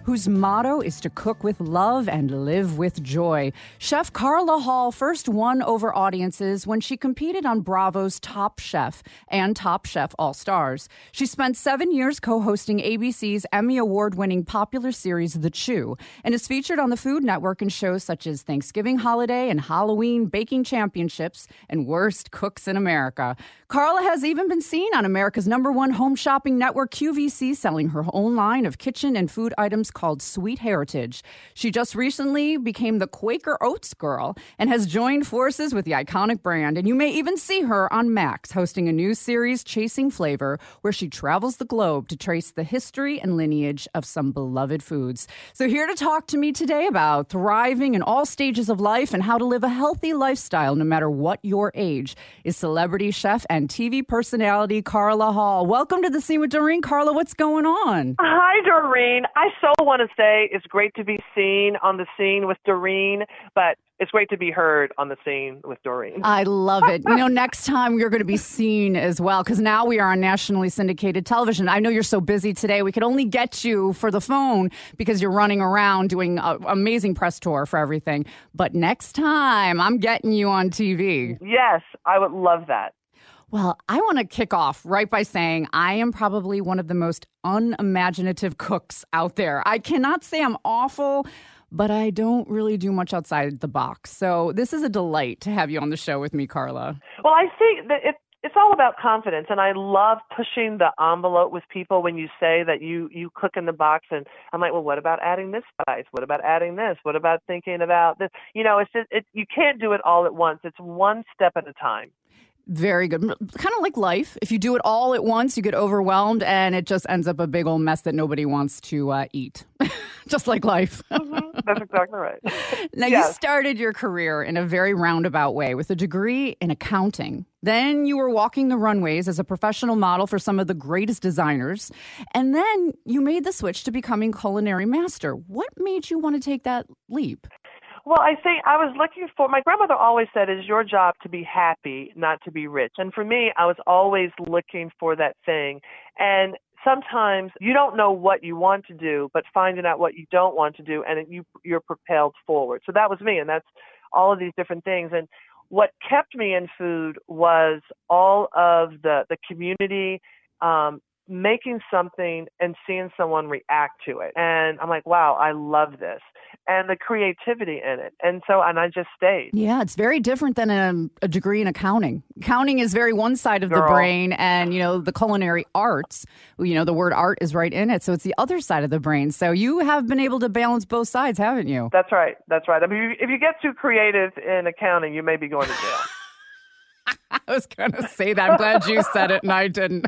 whose motto is to cook with love and live with joy. Chef Carla Hall first won over audiences when she competed on Bravo's Top Chef and Top Chef All-Stars. She spent seven years co-hosting A B C's Emmy Award-winning popular series The Chew and is featured on the Food Network in shows such as Thanksgiving Holiday and Halloween Baking Championships and Worst Cooks in America. Carla has even been seen on America's number one home shopping network, Q V C, selling her own line of kitchen and food items called Sweet Heritage. She just recently became the Quaker Oats girl and has joined forces with the iconic brand. And you may even see her on Max hosting a new series, Chasing Flavor, where she travels the globe to trace the history and lineage of some beloved foods. So here to talk to me today about thriving in all stages of life and how to live a healthy lifestyle no matter what your age is celebrity chef and T V personality Carla Hall. Welcome to The Scene with Doreen. Carla, what's going on? Hi, Doreen. I so want to say it's great to be seen on The Scene with Doreen, but it's great to be heard on The Scene with Doreen. I love it. You know, next time you're going to be seen as well, because now we are on nationally syndicated television. I know you're so busy today. We could only get you for the phone because you're running around doing an amazing press tour for everything. But next time, I'm getting you on T V. Yes, I would love that. Well, I want to kick off right by saying I am probably one of the most unimaginative cooks out there. I cannot say I'm awful, but I don't really do much outside the box. So this is a delight to have you on the show with me, Carla. Well, I think that it, it's all about confidence, and I love pushing the envelope with people when you say that you, you cook in the box, and I'm like, well, what about adding this spice? What about adding this? What about thinking about this? You know, it's just, it, you can't do it all at once. It's one step at a time. Very good. Kind of like life. If you do it all at once, you get overwhelmed and it just ends up a big old mess that nobody wants to uh, eat. Just like life. Mm-hmm. That's exactly right. Now, yes. You started your career in a very roundabout way with a degree in accounting. Then you were walking the runways as a professional model for some of the greatest designers. And then you made the switch to becoming culinary master. What made you want to take that leap? Well, I think I was looking for, my grandmother always said, it's your job to be happy, not to be rich. And for me, I was always looking for that thing. And sometimes you don't know what you want to do, but finding out what you don't want to do, and it, you, you're propelled forward. So that was me, and that's all of these different things. And what kept me in food was all of the, the community, um, making something and seeing someone react to it. And I'm like, wow, I love this. And the creativity in it. And so, and I just stayed. Yeah, it's very different than a, a degree in accounting. Accounting is very one side of Girl. the brain, and, you know, the culinary arts, you know, the word art is right in it. So it's the other side of the brain. So you have been able to balance both sides, haven't you? That's right. That's right. I mean, if you get too creative in accounting, you may be going to jail. I was going to say that. I'm glad you said it and I didn't.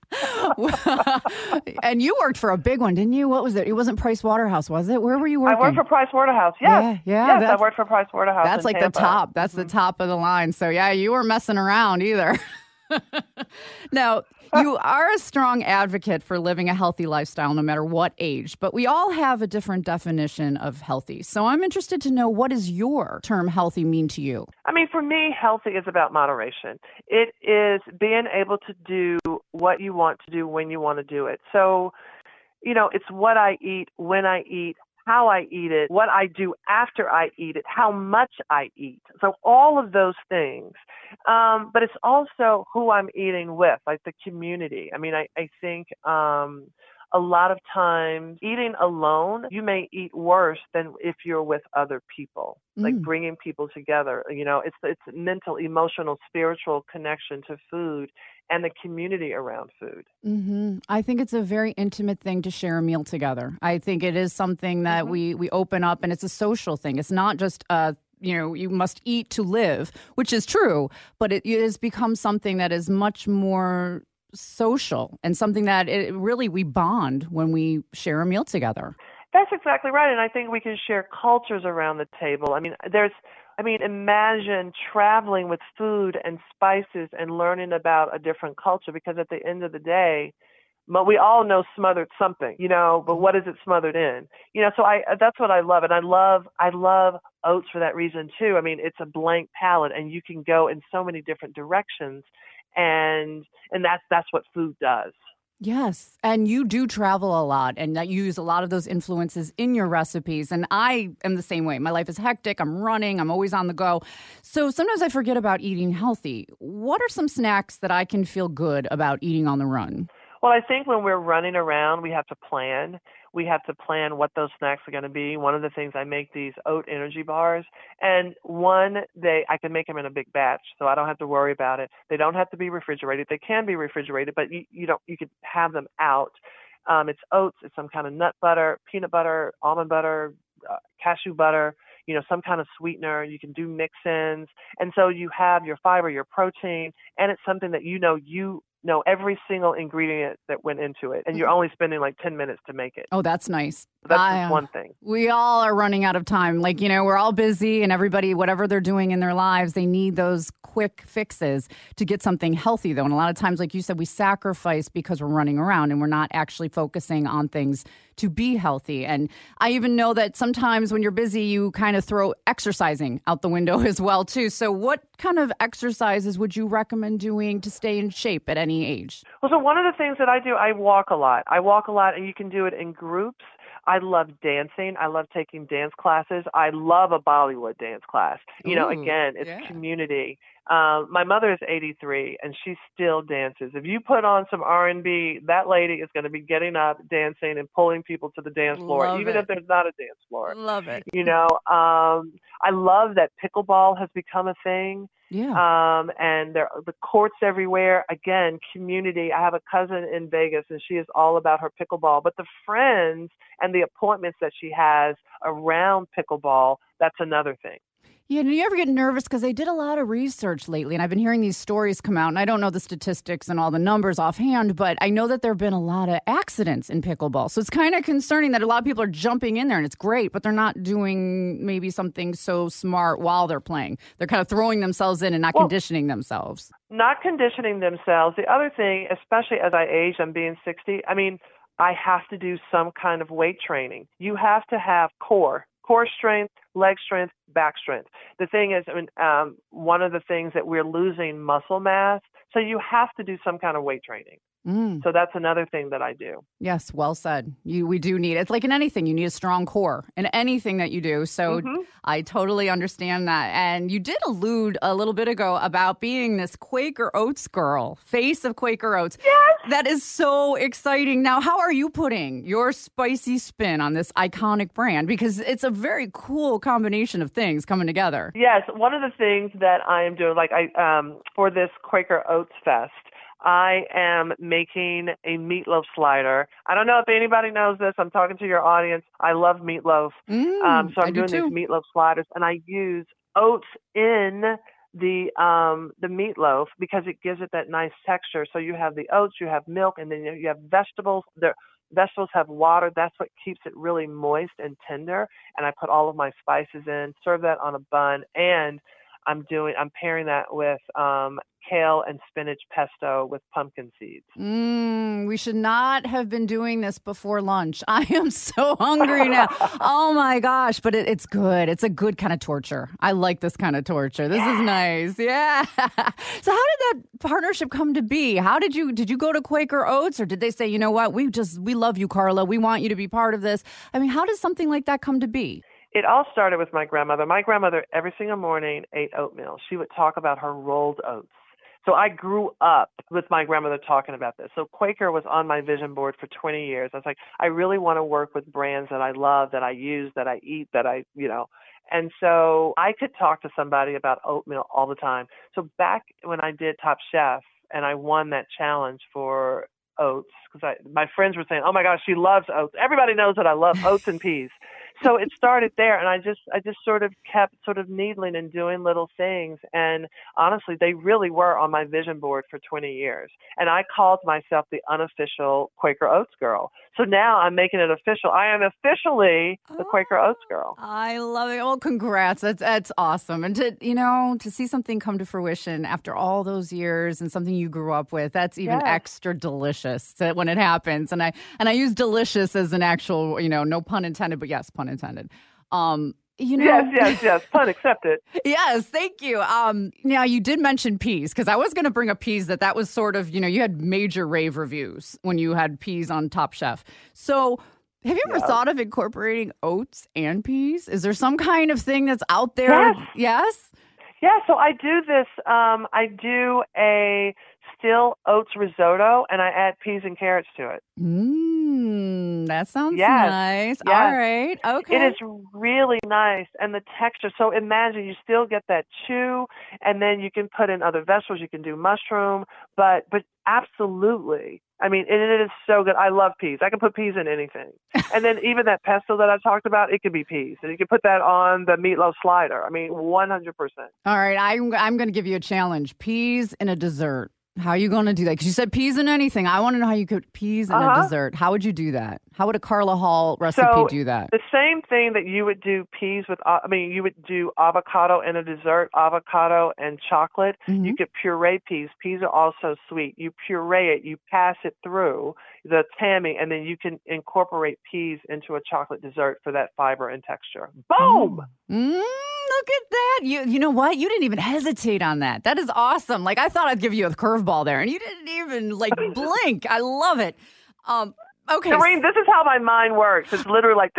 And you worked for a big one, didn't you? What was it? It wasn't Price Waterhouse, was it? Where were you working? I worked for Price Waterhouse. Yes. Yeah, yeah. Yes, I worked for Price Waterhouse. That's like Tampa. the top. That's mm-hmm. the top of the line. So yeah, you were messing around either. Now, you are a strong advocate for living a healthy lifestyle no matter what age, but we all have a different definition of healthy. So I'm interested to know, what does your term healthy mean to you? I mean, for me, healthy is about moderation. It is being able to do what you want to do when you want to do it. So, you know, it's what I eat, when I eat, how I eat it, what I do after I eat it, how much I eat. So all of those things. Um, but it's also who I'm eating with, like the community. I mean, I, I think um, a lot of times eating alone, you may eat worse than if you're with other people, mm. like bringing people together. You know, it's it's mental, emotional, spiritual connection to food and the community around food. Mm-hmm. I think it's a very intimate thing to share a meal together. I think it is something that mm-hmm. we, we open up, and it's a social thing. It's not just a, you know, you must eat to live, which is true, but it, it has become something that is much more social and something that it really we bond when we share a meal together. That's exactly right. And I think we can share cultures around the table. I mean, there's I mean, imagine traveling with food and spices and learning about a different culture, because at the end of the day, we all know smothered something, you know, but what is it smothered in? You know, so I that's what I love. And I love I love oats for that reason, too. I mean, it's a blank palette, and you can go in so many different directions. And and that's that's what food does. Yes. And you do travel a lot and that you use a lot of those influences in your recipes. And I am the same way. My life is hectic. I'm running. I'm always on the go. So sometimes I forget about eating healthy. What are some snacks that I can feel good about eating on the run? Well, I think when we're running around, we have to plan. We have to plan what those snacks are going to be. One of the things, I make these oat energy bars, and one, they I can make them in a big batch, so I don't have to worry about it. They don't have to be refrigerated. They can be refrigerated, but you, you don't. You could have them out. Um, it's oats. It's some kind of nut butter, peanut butter, almond butter, uh, cashew butter. You know, some kind of sweetener. You can do mix-ins, and so you have your fiber, your protein, and it's something that you know you. know every single ingredient that went into it, and you're only spending like ten minutes to make it. Oh, that's nice. That's I, just one thing. We all are running out of time. Like, you know, we're all busy and everybody, whatever they're doing in their lives, they need those quick fixes to get something healthy, though. And a lot of times, like you said, we sacrifice because we're running around and we're not actually focusing on things to be healthy. And I even know that sometimes when you're busy, you kind of throw exercising out the window as well, too. So what kind of exercises would you recommend doing to stay in shape at any age? Well, so one of the things that I do, I walk a lot. I walk a lot, and you can do it in groups. I love dancing. I love taking dance classes. I love a Bollywood dance class. You know, Ooh, again, it's yeah. community. Um, my mother is eighty-three, and she still dances. If you put on some R and B, that lady is going to be getting up, dancing, and pulling people to the dance floor, Love even it. if there's not a dance floor. Love it. You know, um, I love that pickleball has become a thing. Yeah. Um, and there are the courts everywhere. Again, community. I have a cousin in Vegas, and she is all about her pickleball. But the friends and the appointments that she has around pickleball, that's another thing. Yeah, do you ever get nervous? Because they did a lot of research lately, and I've been hearing these stories come out, and I don't know the statistics and all the numbers offhand, but I know that there have been a lot of accidents in pickleball. So it's kind of concerning that a lot of people are jumping in there, and it's great, but they're not doing maybe something so smart while they're playing. They're kind of throwing themselves in and not Well, conditioning themselves. Not conditioning themselves. The other thing, especially as I age, I'm being sixty, I mean, I have to do some kind of weight training. You have to have core. Core strength, leg strength, back strength. The thing is, I mean, um, one of the things that we're losing muscle mass, so you have to do some kind of weight training. Mm. So that's another thing that I do. Yes, well said. You, we do need, it's like in anything, you need a strong core in anything that you do. So Mm-hmm. I totally understand that. And you did allude a little bit ago about being this Quaker Oats girl, face of Quaker Oats. Yes. That is so exciting. Now, how are you putting your spicy spin on this iconic brand? Because it's a very cool combination of things coming together. Yes, one of the things that I am doing, like I um, for this Quaker Oats Fest, I am making a meatloaf slider. I don't know if anybody knows this. I'm talking to your audience. I love meatloaf. Mm, um, so I'm I do doing too. these meatloaf sliders, and I use oats in the um, the meatloaf because it gives it that nice texture. So you have the oats, you have milk, and then you have vegetables. The vegetables have water. That's what keeps it really moist and tender. And I put all of my spices in, serve that on a bun, and I'm doing. I'm pairing that with um, kale and spinach pesto with pumpkin seeds. Mm, we should not have been doing this before lunch. I am so hungry now. Oh my gosh, but it, it's good. It's a good kind of torture. I like this kind of torture. This is nice. Yeah. So how did that partnership come to be? How did you, did you go to Quaker Oats, or did they say, you know what, we just, we love you, Carla. We want you to be part of this. I mean, how does something like that come to be? It all started with my grandmother. My grandmother, every single morning, ate oatmeal. She would talk about her rolled oats. So I grew up with my grandmother talking about this. So Quaker was on my vision board for twenty years. I was like, I really want to work with brands that I love, that I use, that I eat, that I, you know. And so I could talk to somebody about oatmeal all the time. So back when I did Top Chef and I won that challenge for oats, because my friends were saying, oh my gosh, she loves oats. Everybody knows that I love oats and peas. So it started there, and I just I just sort of kept sort of needling and doing little things. And honestly, they really were on my vision board for twenty years. And I called myself the unofficial Quaker Oats girl. So now I'm making it official. I am officially the Quaker Oats girl. I love it. Well, congrats. That's that's awesome. And to, you know, to see something come to fruition after all those years and something you grew up with, that's even Yes. extra delicious to- when it happens. And I and I use delicious as an actual, you know, no pun intended, but yes, pun intended. Um, You know, yes, yes, yes. Pun accepted. Yes, thank you. Um, now you did mention peas because I was going to bring up peas. That that was sort of, you know, you had major rave reviews when you had peas on Top Chef. So, have you ever Yeah. thought of incorporating oats and peas? Is there some kind of thing that's out there? Yes. Yes? Yeah, so I do this. Um, I do a still oats risotto, and I add peas and carrots to it. Mmm, that sounds Yes. nice. Yes. All right. Okay. It is really nice, and the texture. So imagine you still get that chew, and then you can put in other vegetables. You can do mushroom, but but absolutely. I mean, it, it is so good. I love peas. I can put peas in anything. And then even that pesto that I talked about, it could be peas. And you can put that on the meatloaf slider. I mean, one hundred percent. All right. I'm, I'm going to give you a challenge. Peas in a dessert. How are you going to do that? Because you said peas in anything. I want to know how you could peas in Uh-huh. a dessert. How would you do that? How would a Carla Hall recipe So do that? the same thing that you would do peas with, uh, I mean, you would do avocado in a dessert, avocado and chocolate. Mhm. You could puree peas. Peas are also sweet. You puree it, you pass it through the tammy, and then you can incorporate peas into a chocolate dessert for that fiber and texture. Boom! Mm, look at that. You you know what? You didn't even hesitate on that. That is awesome. Like, I thought I'd give you a curveball there, and you didn't even, like, blink. I love it. Um, okay. Doreen, this is how my mind works. It's literally like...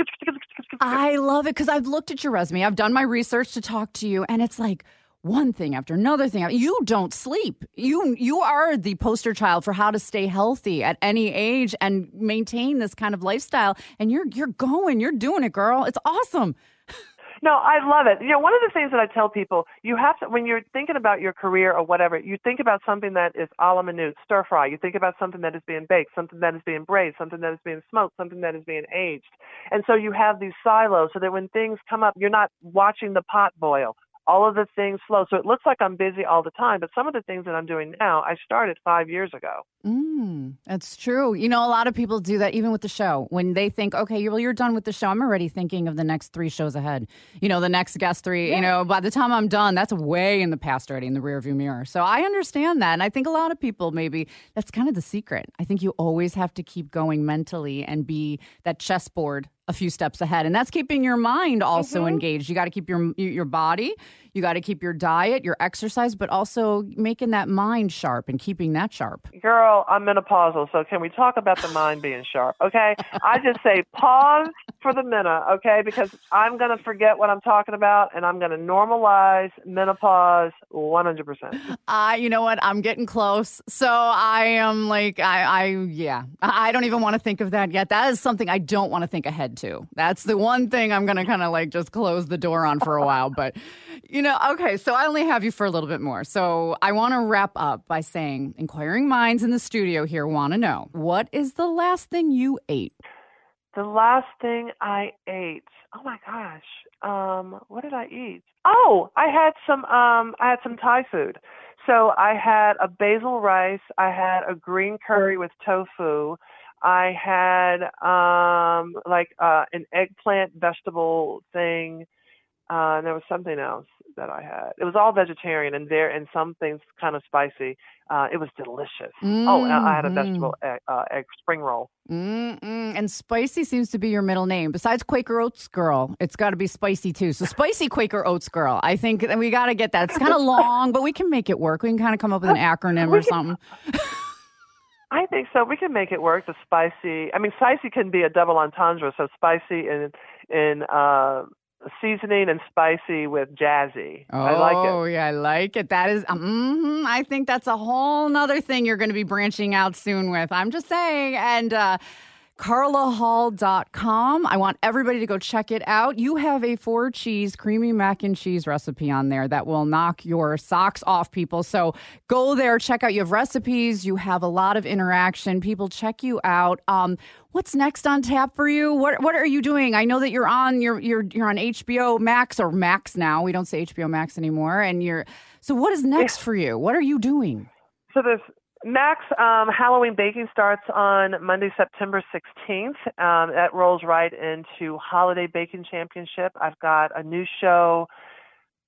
I love it because I've looked at your resume. I've done my research to talk to you, and it's like one thing after another thing. You don't sleep. You you are the poster child for how to stay healthy at any age and maintain this kind of lifestyle. And you're you're going, you're doing it, girl. It's awesome. No, I love it. You know, one of the things that I tell people, you have to, when you're thinking about your career or whatever, you think about something that is a la minute, stir fry. You think about something that is being baked, something that is being braised, something that is being smoked, something that is being aged. And so you have these silos so that when things come up, you're not watching the pot boil. All of the things flow. So it looks like I'm busy all the time, but some of the things that I'm doing now, I started five years ago. Mm, that's true. You know, a lot of people do that even with the show. When they think, okay, well, you're done with the show, I'm already thinking of the next three shows ahead. You know, the next guest three, Yeah. you know, by the time I'm done, that's way in the past already in the rearview mirror. So I understand that. And I think a lot of people maybe that's kind of the secret. I think you always have to keep going mentally and be that chessboard a few steps ahead. And that's keeping your mind also Mm-hmm. engaged. You got to keep your your body, you got to keep your diet, your exercise, but also making that mind sharp and keeping that sharp. Girl, I'm menopausal, so can we talk about the mind being sharp, okay? I just say pause for the minute, okay? Because I'm going to forget what I'm talking about, and I'm going to normalize menopause one hundred percent. Uh, you know what? I'm getting close. So I am like, I, I yeah, I I don't even want to think of that yet. That is something I don't want to think ahead to. That's the one thing I'm going to kind of like just close the door on for a while. But, you know, okay, so I only have you for a little bit more. So I want to wrap up by saying, inquiring minds in the studio here want to know, what is the last thing you ate? The last thing I ate, oh my gosh, um, what did I eat? Oh, I had some, um, I had some Thai food. So I had a basil rice, I had a green curry with tofu, I had um, like uh, an eggplant vegetable thing, uh, and there was something else that I had. It was all vegetarian and there, and some things kind of spicy. Uh, it was delicious. Mm-hmm. Oh, and I had a vegetable egg, uh, egg spring roll. Mm-mm. And spicy seems to be your middle name. Besides Quaker Oats Girl, it's got to be spicy too. So spicy Quaker Oats Girl. I think that we got to get that. It's kind of long, but we can make it work. We can kind of come up with an acronym or something. I think so. We can make it work. The spicy. I mean, spicy can be a double entendre. So spicy in in uh, seasoning and spicy with jazzy. Oh, I like it. Oh, yeah, I like it. That is, um, mm-hmm, I think that's a whole nother thing you're going to be branching out soon with. I'm just saying. And uh, carla hall dot com. I want everybody to go check it out. You have a four cheese creamy mac and cheese recipe on there that will knock your socks off, people. So go there, check out. You have recipes. You have a lot of interaction. People check you out. Um, what's next on tap for you? What What are you doing? I know that you're on you're you're you're on H B O Max or Max now. We don't say H B O Max anymore. And you're so what is next for you? What are you doing? So there's Max um, Halloween Baking starts on Monday, September sixteenth. Um, that rolls right into Holiday Baking Championship. I've got a new show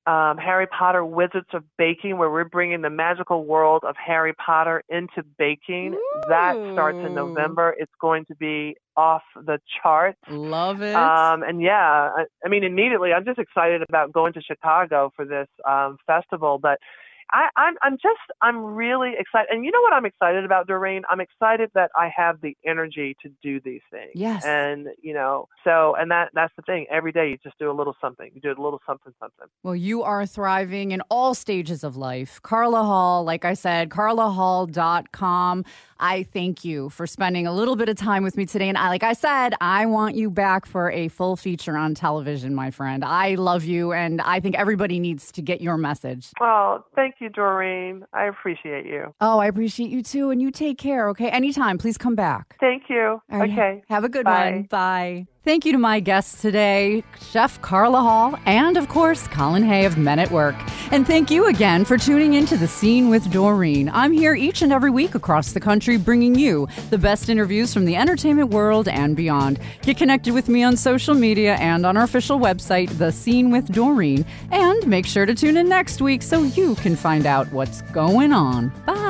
um, Harry Potter Wizards of Baking, where we're bringing the magical world of Harry Potter into baking. Ooh. That starts in November. It's going to be off the charts. Love it. Um, and yeah, I, I mean, immediately, I'm just excited about going to Chicago for this um, festival. But I, I'm, I'm just, I'm really excited. And you know what I'm excited about, Doreen? I'm excited that I have the energy to do these things. Yes. And, you know, so, and that, that's the thing. Every day you just do a little something. You do a little something, something. Well, you are thriving in all stages of life. Carla Hall, like I said, carla hall dot com. I thank you for spending a little bit of time with me today. And I, like I said, I want you back for a full feature on television, my friend. I love you, and I think everybody needs to get your message. Oh, thank you, Doreen. I appreciate you. Oh, I appreciate you too. And you take care, okay? Anytime, please come back. Thank you. Right. Okay. Have a good Bye. one. Bye. Thank you to my guests today, Chef Carla Hall and, of course, Colin Hay of Men at Work. And thank you again for tuning into The Scene with Doreen. I'm here each and every week across the country bringing you the best interviews from the entertainment world and beyond. Get connected with me on social media and on our official website, The Scene with Doreen. And make sure to tune in next week so you can find out what's going on. Bye.